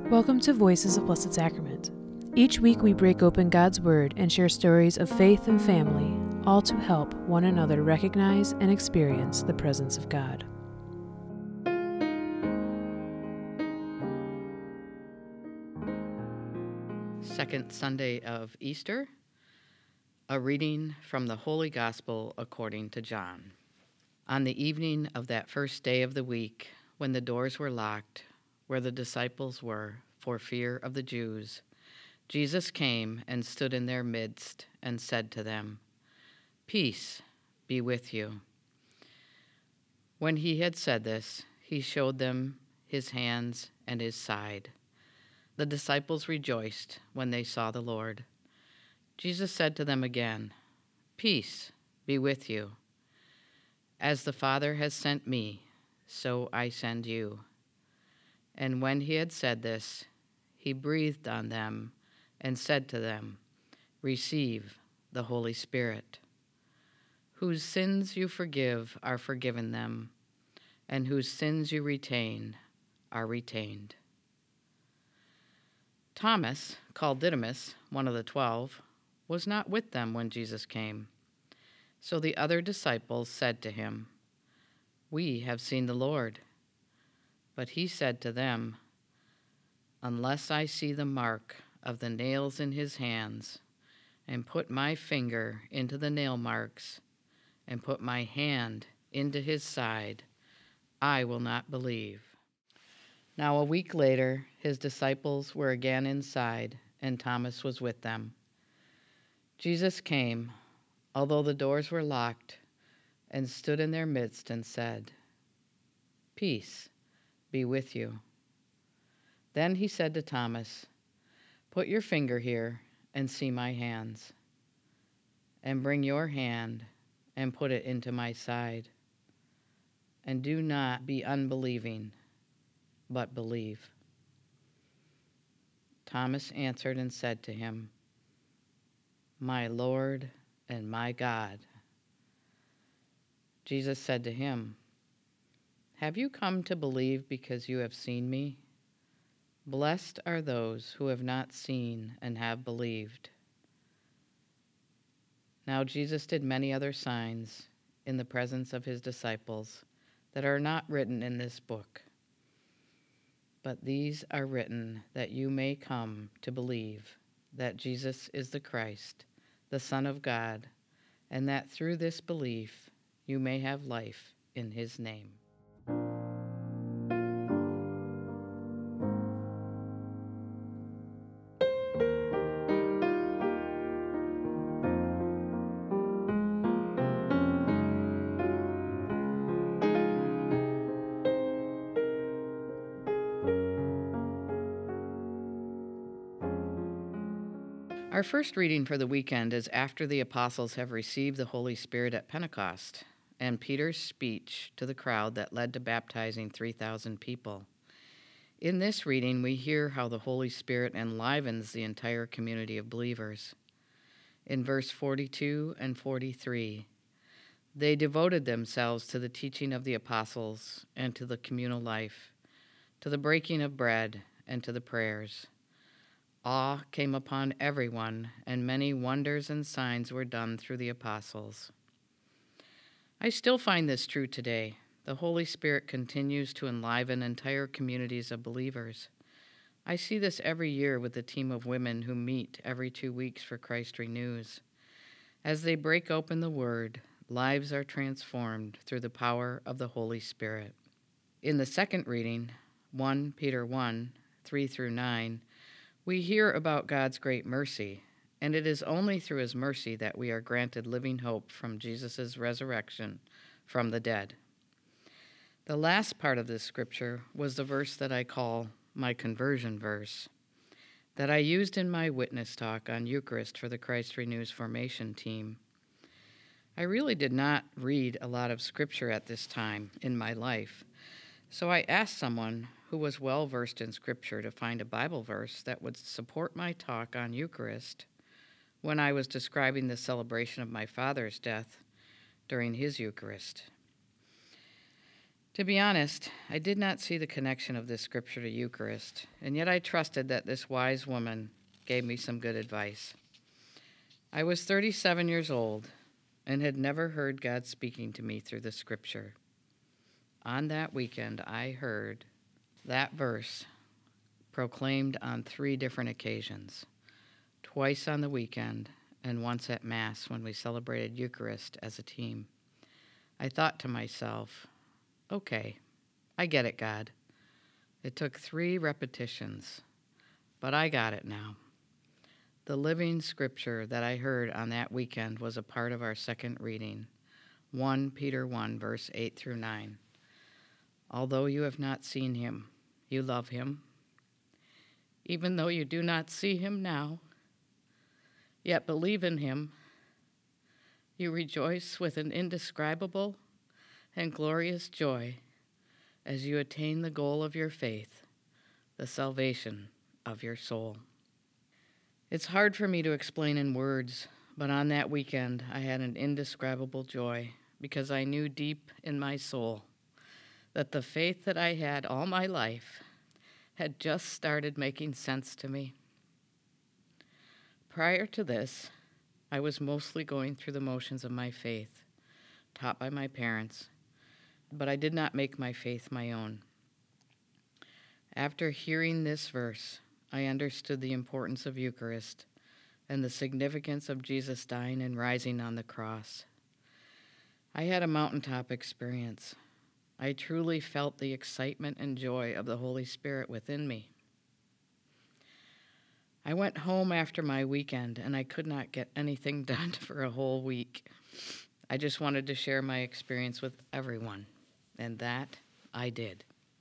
Welcome to Voices of Blessed Sacrament. Each week we break open God's Word and share stories of faith and family, all to help one another recognize and experience the presence of God. Second Sunday of Easter, a reading from the Holy Gospel according to John. On the evening of that first day of the week, when the doors were locked, where the disciples were, for fear of the Jews, Jesus came and stood in their midst and said to them, "Peace be with you." When he had said this, he showed them his hands and his side. The disciples rejoiced when they saw the Lord. Jesus said to them again, "Peace be with you. As the Father has sent me, so I send you." And when he had said this, he breathed on them and said to them, "Receive the Holy Spirit. Whose sins you forgive are forgiven them, and whose sins you retain are retained." Thomas, called Didymus, one of the 12, was not with them when Jesus came. So the other disciples said to him, "We have seen the Lord." But he said to them, "Unless I see the mark of the nails in his hands, and put my finger into the nail marks, and put my hand into his side, I will not believe." Now a week later, his disciples were again inside, and Thomas was with them. Jesus came, although the doors were locked, and stood in their midst and said, "Peace be with you." Then he said to Thomas, "Put your finger here and see my hands, and bring your hand and put it into my side, and do not be unbelieving, but believe." Thomas answered and said to him, "My Lord and my God." Jesus said to him, "Have you come to believe because you have seen me? Blessed are those who have not seen and have believed." Now Jesus did many other signs in the presence of his disciples that are not written in this book. But these are written that you may come to believe that Jesus is the Christ, the Son of God, and that through this belief you may have life in his name. Our first reading for the weekend is after the apostles have received the Holy Spirit at Pentecost, and Peter's speech to the crowd that led to baptizing 3,000 people. In this reading, we hear how the Holy Spirit enlivens the entire community of believers. In verse 42 and 43, they devoted themselves to the teaching of the apostles and to the communal life, to the breaking of bread and to the prayers. Awe came upon everyone, and many wonders and signs were done through the apostles. I still find this true today. The Holy Spirit continues to enliven entire communities of believers. I see this every year with the team of women who meet every 2 weeks for Christ Renews. As they break open the Word, lives are transformed through the power of the Holy Spirit. In the second reading, 1 Peter 1, 3 through 9, we hear about God's great mercy, and it is only through his mercy that we are granted living hope from Jesus' resurrection from the dead. The last part of this scripture was the verse that I call my conversion verse, that I used in my witness talk on Eucharist for the Christ Renews formation team. I really did not read a lot of scripture at this time in my life, so I asked someone who was well versed in Scripture to find a Bible verse that would support my talk on Eucharist when I was describing the celebration of my father's death during his Eucharist. To be honest, I did not see the connection of this scripture to Eucharist, and yet I trusted that this wise woman gave me some good advice. I was 37 years old and had never heard God speaking to me through the scripture. On that weekend, I heard that verse proclaimed on 3 different occasions, twice on the weekend and once at Mass when we celebrated Eucharist as a team. I thought to myself, okay, I get it, God. It took 3 repetitions, but I got it now. The living scripture that I heard on that weekend was a part of our second reading, 1 Peter 1, verse 8 through 9. Although you have not seen him, you love him. Even though you do not see him now, yet believe in him, you rejoice with an indescribable and glorious joy as you attain the goal of your faith, the salvation of your soul. It's hard for me to explain in words, but on that weekend I had an indescribable joy because I knew deep in my soul that the faith that I had all my life had just started making sense to me. Prior to this, I was mostly going through the motions of my faith, taught by my parents, but I did not make my faith my own. After hearing this verse, I understood the importance of Eucharist and the significance of Jesus dying and rising on the cross. I had a mountaintop experience. I truly felt the excitement and joy of the Holy Spirit within me. I went home after my weekend, and I could not get anything done for a whole week. I just wanted to share my experience with everyone, and that I did.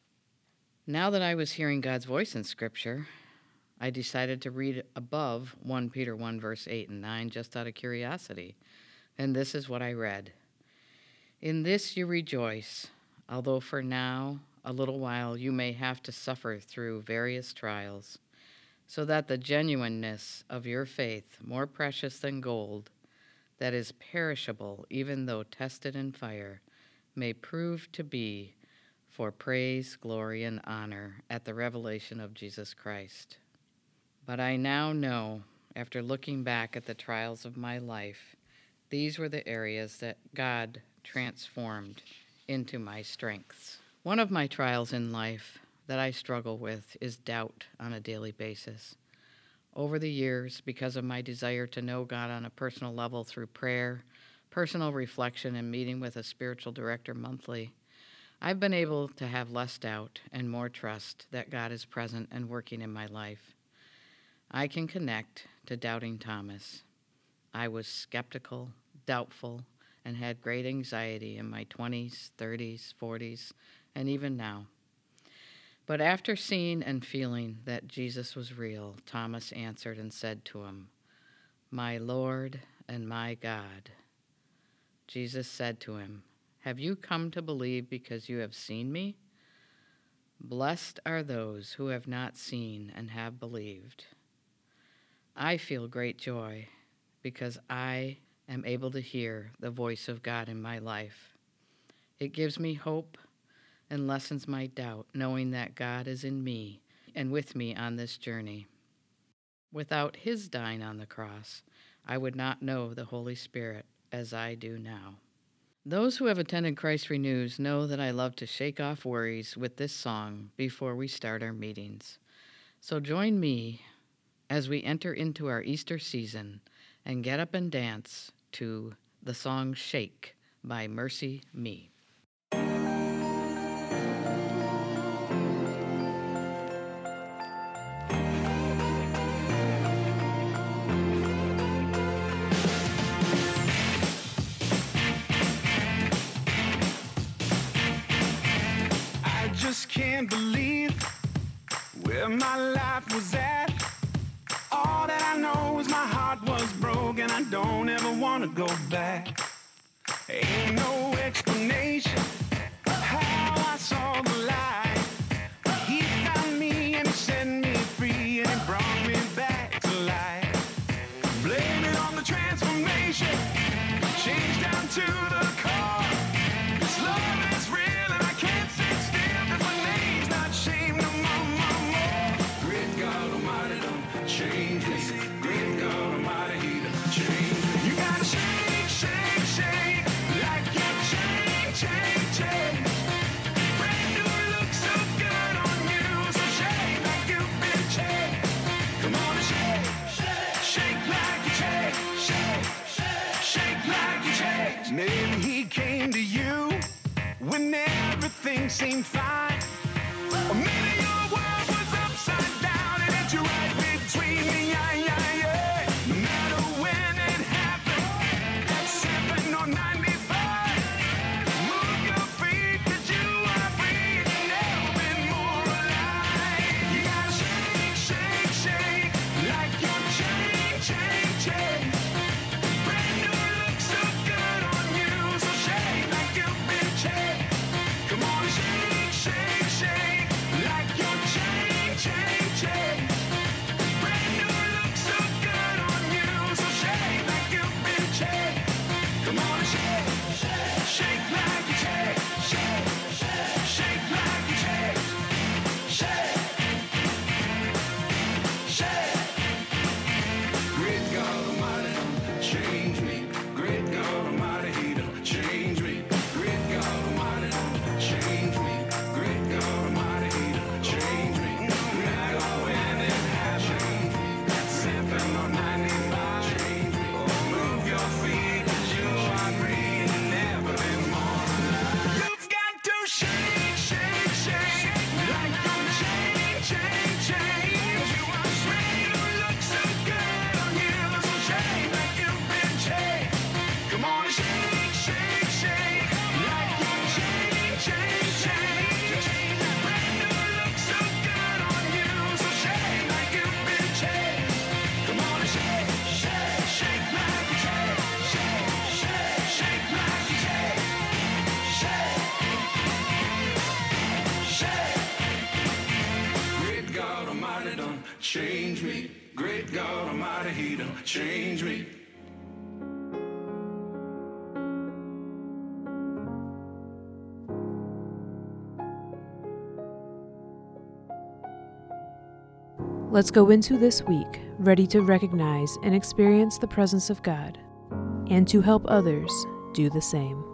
Now that I was hearing God's voice in Scripture, I decided to read above 1 Peter 1, verse 8 and 9, just out of curiosity. And this is what I read. In this you rejoice, although for now, a little while, you may have to suffer through various trials, so that the genuineness of your faith, more precious than gold, that is perishable even though tested in fire, may prove to be for praise, glory, and honor at the revelation of Jesus Christ. But I now know, after looking back at the trials of my life, these were the areas that God transformed into my strengths. One of my trials in life that I struggle with is doubt on a daily basis. Over the years, because of my desire to know God on a personal level through prayer, personal reflection, and meeting with a spiritual director monthly, I've been able to have less doubt and more trust that God is present and working in my life. I can connect to doubting Thomas. I was skeptical, doubtful, and had great anxiety in my 20s, 30s, 40s, and even now. But after seeing and feeling that Jesus was real, Thomas answered and said to him, "My Lord and my God." Jesus said to him, "Have you come to believe because you have seen me? Blessed are those who have not seen and have believed." I feel great joy because I am able to hear the voice of God in my life. It gives me hope and lessens my doubt, knowing that God is in me and with me on this journey. Without his dying on the cross, I would not know the Holy Spirit as I do now. Those who have attended Christ Renews know that I love to shake off worries with this song before we start our meetings. So join me as we enter into our Easter season and get up and dance to the song Shake by Mercy Me. I just can't believe where my life was at. All that I know is my heart was broken. I don't ever want to go back. Ain't no explanation how I saw the light. He found me and he set me free and he brought me back to life. Blame it on the transformation, change down to the core. This love is real and I can't feeling fine. Or maybe your world was upside down and hit you right between the eye. No matter when it happened, at 7 or 95, move your feet 'cause you are free and never been more alive. You gotta shake, shake, shake like your chain. Brand new look so good on you, so shake like you've been chained. Come on, shake, shake, shake like your chain. Brand new look so good on you, so shake like you've been chained. Come on, shake, shake like your chain. Shake like your chain. Shake. Great God Almighty, change me. Great God Almighty, He done change me. Great God Almighty, change me. Great God Almighty, He done change me. Great God, when it happened, at 7 or 95, change me. Oh, move your feet 'cause you are free and never been more alive. You've got to shake, shake, shake like your chain. You are brand new, look so good on you, so shake like you've been chained. Come on, shake, shake, shake like your chain. Brand new, look so good on you, so shake like you've been chained. Come on, shake, shake like your chain. Shake like your chain. Shake. Great God Almighty done change me. Great God Almighty, He done change me. Let's go into this week ready to recognize and experience the presence of God, and to help others do the same.